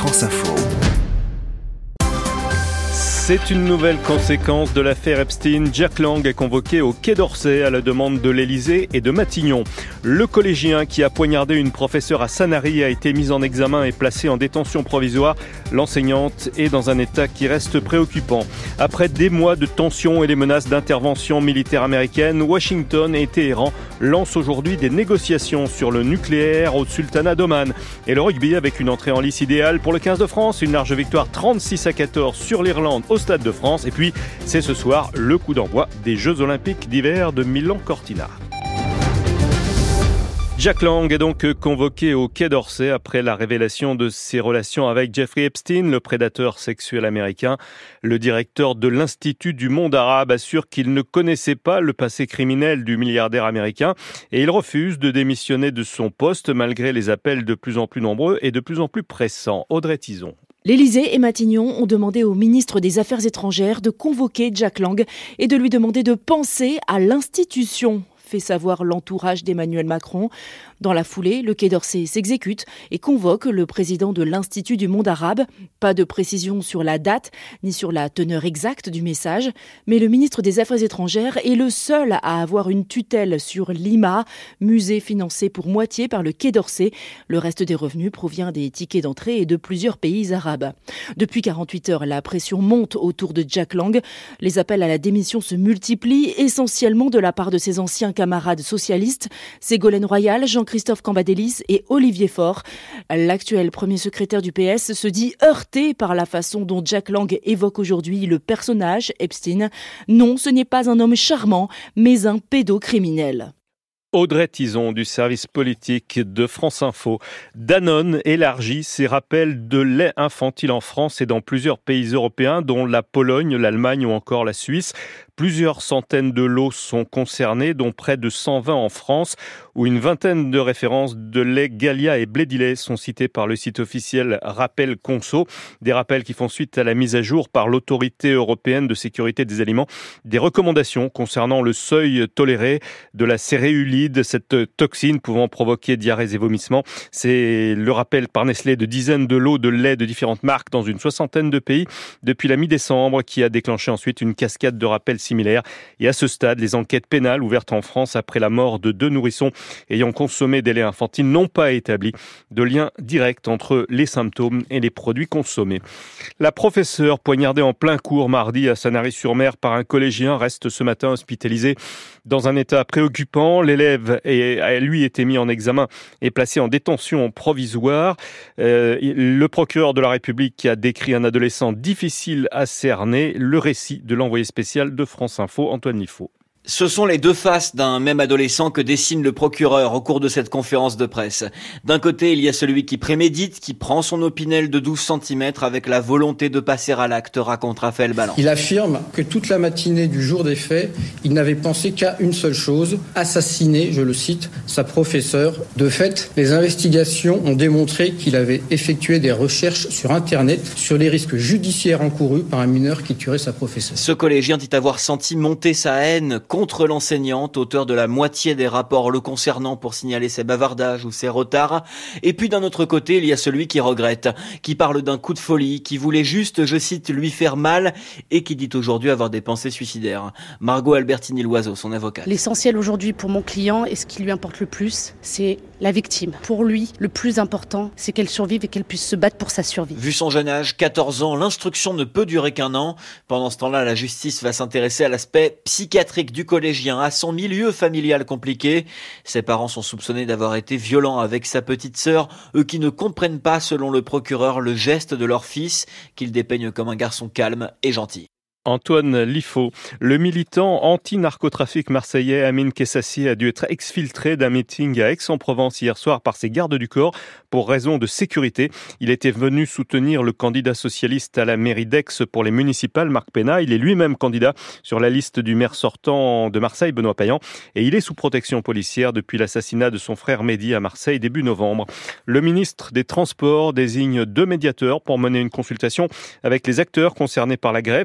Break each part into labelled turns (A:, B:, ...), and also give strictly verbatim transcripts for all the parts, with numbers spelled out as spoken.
A: France Info.
B: C'est une nouvelle conséquence de l'affaire Epstein. Jack Lang est convoqué au Quai d'Orsay à la demande de l'Élysée et de Matignon. Le collégien qui a poignardé une professeure à Sanary a été mis en examen et placé en détention provisoire. L'enseignante est dans un état qui reste préoccupant. Après des mois de tensions et les menaces d'intervention militaire américaine, Washington et Téhéran lancent aujourd'hui des négociations sur le nucléaire au Sultanat d'Oman. Et le rugby avec une entrée en lice idéale pour le quinze de France. Une large victoire trente-six à quatorze sur l'Irlande au Stade de France. Et puis, c'est ce soir le coup d'envoi des Jeux Olympiques d'hiver de Milan-Cortina. Jack Lang est donc convoqué au Quai d'Orsay après la révélation de ses relations avec Jeffrey Epstein, le prédateur sexuel américain. Le directeur de l'Institut du monde arabe assure qu'il ne connaissait pas le passé criminel du milliardaire américain et il refuse de démissionner de son poste malgré les appels de plus en plus nombreux et de plus en plus pressants. Audrey Tizon.
C: L'Élysée et Matignon ont demandé au ministre des Affaires étrangères de convoquer Jack Lang et de lui demander de penser à l'institution, fait savoir l'entourage d'Emmanuel Macron. Dans la foulée, le Quai d'Orsay s'exécute et convoque le président de l'Institut du monde arabe. Pas de précision sur la date ni sur la teneur exacte du message, mais le ministre des Affaires étrangères est le seul à avoir une tutelle sur l'I M A, musée financé pour moitié par le Quai d'Orsay. Le reste des revenus provient des tickets d'entrée et de plusieurs pays arabes. Depuis quarante-huit heures, la pression monte autour de Jack Lang. Les appels à la démission se multiplient, essentiellement de la part de ses anciens camarades socialistes, Ségolène Royal, Jean-Christophe Cambadélis et Olivier Faure. L'actuel premier secrétaire du P S se dit heurté par la façon dont Jack Lang évoque aujourd'hui le personnage Epstein. Non, ce n'est pas un homme charmant, mais un pédocriminel.
B: Audrey Tizon du service politique de France Info. Danone élargit ses rappels de lait infantile en France et dans plusieurs pays européens, dont la Pologne, l'Allemagne ou encore la Suisse. Plusieurs centaines de lots sont concernés, dont près de cent vingt en France, où une vingtaine de références de lait Gallia et Blédilet sont citées par le site officiel Rappel Conso. Des rappels qui font suite à la mise à jour par l'Autorité européenne de sécurité des aliments des recommandations concernant le seuil toléré de la céréulide, cette toxine pouvant provoquer diarrhées et vomissements. C'est le rappel par Nestlé de dizaines de lots de lait de différentes marques dans une soixantaine de pays depuis la mi-décembre qui a déclenché ensuite une cascade de rappels similaires. Et à ce stade, les enquêtes pénales ouvertes en France après la mort de deux nourrissons ayant consommé des laits infantiles n'ont pas établi de lien direct entre les symptômes et les produits consommés. La professeure poignardée en plein cours mardi à Sanary-sur-Mer par un collégien reste ce matin hospitalisée dans un état préoccupant. L'élève a lui été mis en examen et placé en détention provisoire. Euh, le procureur de la République a décrit un adolescent difficile à cerner. Le récit de l'envoyé spécial de France Info, Antoine Liffaut.
D: Ce sont les deux faces d'un même adolescent que dessine le procureur au cours de cette conférence de presse. D'un côté, il y a celui qui prémédite, qui prend son opinel de douze centimètres avec la volonté de passer à l'acte, raconte Raphaël Balland.
E: Il affirme que toute la matinée du jour des faits, il n'avait pensé qu'à une seule chose, assassiner, je le cite, sa professeure. De fait, les investigations ont démontré qu'il avait effectué des recherches sur Internet sur les risques judiciaires encourus par un mineur qui tuerait sa professeure.
D: Ce collégien dit avoir senti monter sa haine contre l'enseignante, auteur de la moitié des rapports le concernant pour signaler ses bavardages ou ses retards. Et puis d'un autre côté, il y a celui qui regrette, qui parle d'un coup de folie, qui voulait juste, je cite, lui faire mal et qui dit aujourd'hui avoir des pensées suicidaires. Margot Albertini-Loiseau, son avocate.
F: L'essentiel aujourd'hui pour mon client et ce qui lui importe le plus, c'est la victime. Pour lui, le plus important, c'est qu'elle survive et qu'elle puisse se battre pour sa survie.
D: Vu son jeune âge, quatorze ans, l'instruction ne peut durer qu'un an. Pendant ce temps-là, la justice va s'intéresser à l'aspect psychiatrique du collégien, à son milieu familial compliqué. Ses parents sont soupçonnés d'avoir été violents avec sa petite sœur, eux qui ne comprennent pas, selon le procureur, le geste de leur fils, qu'ils dépeignent comme un garçon calme et gentil.
B: Antoine Liffaut. Le militant anti-narcotrafic marseillais Amin Kessassi a dû être exfiltré d'un meeting à Aix-en-Provence hier soir par ses gardes du corps pour raison de sécurité. Il était venu soutenir le candidat socialiste à la mairie d'Aix pour les municipales, Marc Pénat. Il est lui-même candidat sur la liste du maire sortant de Marseille, Benoît Payan, et il est sous protection policière depuis l'assassinat de son frère Mehdi à Marseille début novembre. Le ministre des Transports désigne deux médiateurs pour mener une consultation avec les acteurs concernés par la grève qui perturbe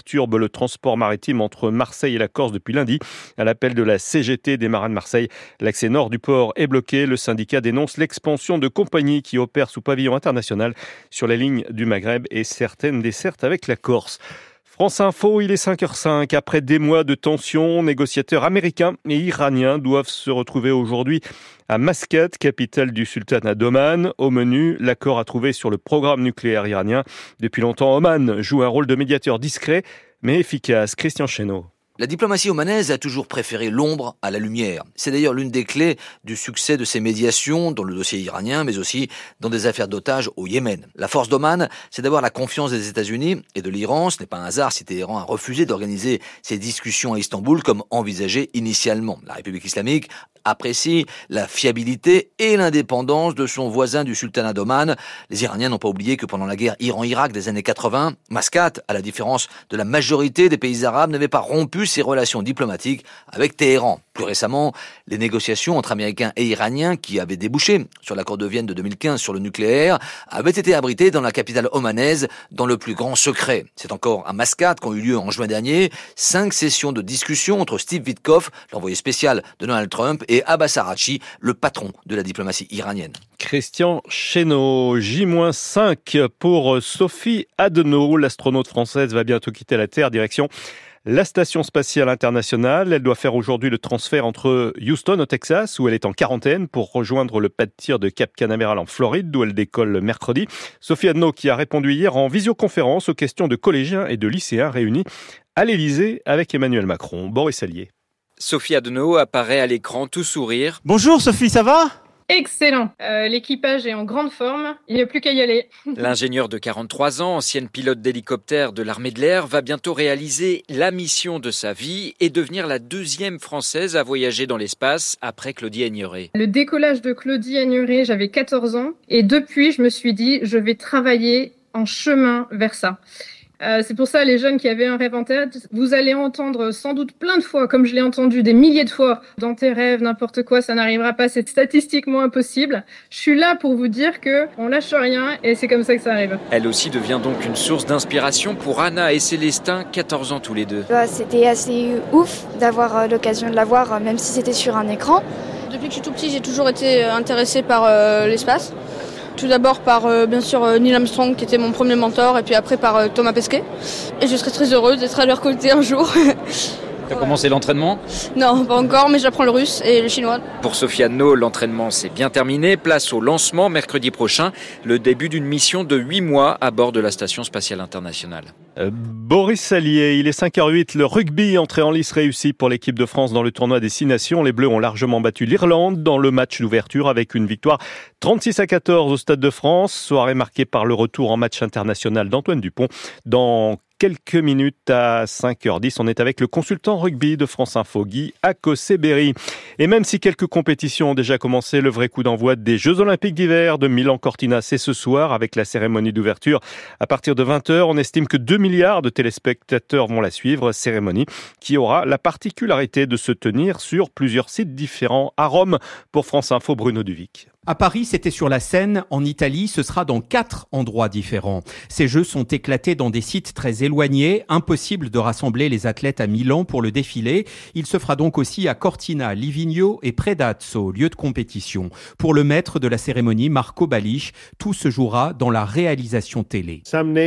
B: perturbe le transport maritime entre Marseille et la Corse depuis lundi. À l'appel de la C G T des marins de Marseille, l'accès nord du port est bloqué. Le syndicat dénonce l'expansion de compagnies qui opèrent sous pavillon international sur les lignes du Maghreb et certaines dessertes avec la Corse. France Info, il est cinq heures cinq. Après des mois de tensions, négociateurs américains et iraniens doivent se retrouver aujourd'hui à Mascate, capitale du sultanat d'Oman. Au menu, l'accord à trouver sur le programme nucléaire iranien. Depuis longtemps, Oman joue un rôle de médiateur discret mais efficace. Christian Chesneau.
A: La diplomatie omanaise a toujours préféré l'ombre à la lumière. C'est d'ailleurs l'une des clés du succès de ces médiations dans le dossier iranien, mais aussi dans des affaires d'otages au Yémen. La force d'Oman, c'est d'avoir la confiance des États-Unis et de l'Iran. Ce n'est pas un hasard si Téhéran a refusé d'organiser ces discussions à Istanbul comme envisagé initialement. La République islamique apprécie la fiabilité et l'indépendance de son voisin du sultanat d'Oman. Les Iraniens n'ont pas oublié que pendant la guerre Iran-Irak des années quatre-vingts, Mascate, à la différence de la majorité des pays arabes, n'avait pas rompu ses relations diplomatiques avec Téhéran. Plus récemment, les négociations entre Américains et Iraniens qui avaient débouché sur l'accord de Vienne de deux mille quinze sur le nucléaire avaient été abritées dans la capitale omanaise dans le plus grand secret. C'est encore à Mascate qu'ont eu lieu en juin dernier cinq sessions de discussion entre Steve Witkoff, l'envoyé spécial de Donald Trump, et Abbas Araghchi, le patron de la diplomatie iranienne.
B: Christian Chesneau, J cinq pour Sophie Adenau. L'astronaute française va bientôt quitter la Terre, direction la Station spatiale internationale. Elle doit faire aujourd'hui le transfert entre Houston au Texas, où elle est en quarantaine, pour rejoindre le pas de tir de Cap Canaveral en Floride, d'où elle décolle mercredi. Sophie Adenau qui a répondu hier en visioconférence aux questions de collégiens et de lycéens réunis à l'Élysée avec Emmanuel Macron. Boris Allier.
G: Sophie Adenau apparaît à l'écran tout sourire.
H: Bonjour Sophie, ça va ?
I: Excellent. Euh, l'équipage est en grande forme. Il n'y a plus qu'à y aller.
G: L'ingénieure de quarante-trois ans, ancienne pilote d'hélicoptère de l'armée de l'air, va bientôt réaliser la mission de sa vie et devenir la deuxième Française à voyager dans l'espace après Claudie Aigneret.
I: Le décollage de Claudie Aigneret, j'avais quatorze ans. Et depuis, je me suis dit, je vais travailler en chemin vers ça. Euh, c'est pour ça, les jeunes qui avaient un rêve en tête, vous allez entendre sans doute plein de fois, comme je l'ai entendu des milliers de fois, dans tes rêves, n'importe quoi, ça n'arrivera pas, c'est statistiquement impossible. Je suis là pour vous dire que on lâche rien et c'est comme ça que ça arrive.
G: Elle aussi devient donc une source d'inspiration pour Anna et Célestin, quatorze ans tous les deux.
J: Bah, c'était assez ouf d'avoir l'occasion de la voir, même si c'était sur un écran.
K: Depuis que je suis tout petit, j'ai toujours été intéressée par euh, l'espace. Tout d'abord par, euh, bien sûr, euh, Neil Armstrong, qui était mon premier mentor, et puis après par euh, Thomas Pesquet. Et je serais très heureuse d'être à leur côté un jour.
G: Tu as commencé l'entraînement ?
K: Non, pas encore, mais j'apprends le russe et le chinois.
G: Pour Sophie Adenau, l'entraînement s'est bien terminé. Place au lancement mercredi prochain, le début d'une mission de huit mois à bord de la Station spatiale internationale.
B: Euh, Boris Allier, il est cinq heures huit. Le rugby, entrée en lice réussie pour l'équipe de France dans le tournoi des Six Nations. Les Bleus ont largement battu l'Irlande dans le match d'ouverture avec une victoire trente-six à quatorze au Stade de France. Soirée marquée par le retour en match international d'Antoine Dupont. Dans quelques minutes à cinq heures dix, on est avec le consultant rugby de France Info, Guy Akoseberi. Et même si quelques compétitions ont déjà commencé, le vrai coup d'envoi des Jeux Olympiques d'hiver de Milan-Cortina, c'est ce soir avec la cérémonie d'ouverture. À partir de vingt heures, on estime que deux milliards de téléspectateurs vont la suivre, cérémonie qui aura la particularité de se tenir sur plusieurs sites différents. À Rome, pour France Info, Bruno Duvic.
H: À Paris, c'était sur la Seine. En Italie, ce sera dans quatre endroits différents. Ces Jeux sont éclatés dans des sites très éloignés. Impossible de rassembler les athlètes à Milan pour le défilé. Il se fera donc aussi à Cortina, Livigno et Predazzo, lieu de compétition. Pour le maître de la cérémonie, Marco Balich, tout se jouera dans la réalisation télé.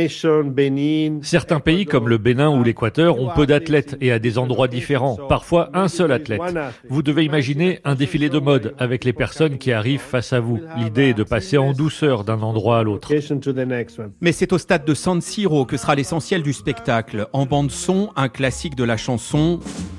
L: Certains pays comme le Bénin ou l'Équateur ont peu d'athlètes et à des endroits différents. Parfois un seul athlète. Vous devez imaginer un défilé de mode avec les personnes qui arrivent face à vous. L'idée est de passer en douceur d'un endroit à l'autre.
H: Mais c'est au stade de San Siro que sera l'essentiel du spectacle. En bande-son, un classique de la chanson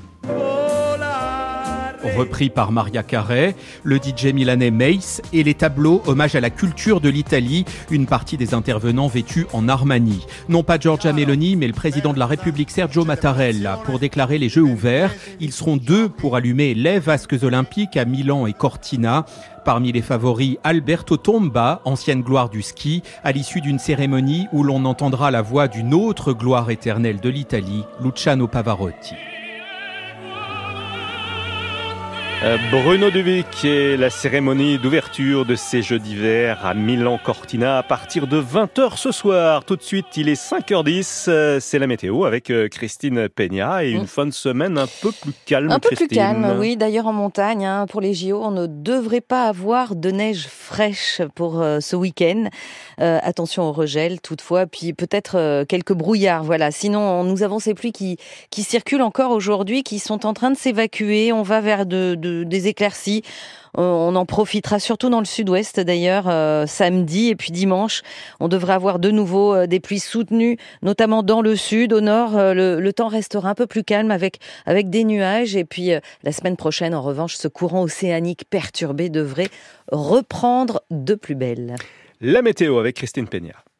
H: repris par Maria Carey, le D J milanais Mace et les tableaux hommage à la culture de l'Italie, une partie des intervenants vêtus en Armani. Non pas Giorgia Meloni, mais le président de la République Sergio Mattarella pour déclarer les Jeux ouverts. Ils seront deux pour allumer les vasques olympiques à Milan et Cortina. Parmi les favoris, Alberto Tomba, ancienne gloire du ski, à l'issue d'une cérémonie où l'on entendra la voix d'une autre gloire éternelle de l'Italie, Luciano Pavarotti.
B: Bruno Duvic et la cérémonie d'ouverture de ces Jeux d'hiver à Milan-Cortina à partir de vingt heures ce soir. Tout de suite, il est cinq heures dix, c'est la météo avec Christine Peña et une mmh. fin de semaine un peu plus calme.
M: Un peu
B: Christine.
M: plus calme, oui. D'ailleurs, en montagne, hein, pour les J O, on ne devrait pas avoir de neige fraîche pour euh, ce week-end. Euh, attention au regel, toutefois, puis peut-être euh, quelques brouillards. Voilà. Sinon, nous avons ces pluies qui, qui circulent encore aujourd'hui, qui sont en train de s'évacuer. On va vers de, de des éclaircies. On en profitera surtout dans le sud-ouest d'ailleurs euh, samedi et puis dimanche. On devrait avoir de nouveau euh, des pluies soutenues, notamment dans le sud. Au nord, euh, le, le temps restera un peu plus calme avec, avec des nuages. Et puis euh, la semaine prochaine, en revanche, ce courant océanique perturbé devrait reprendre de plus belle.
B: La météo avec Christine Peña.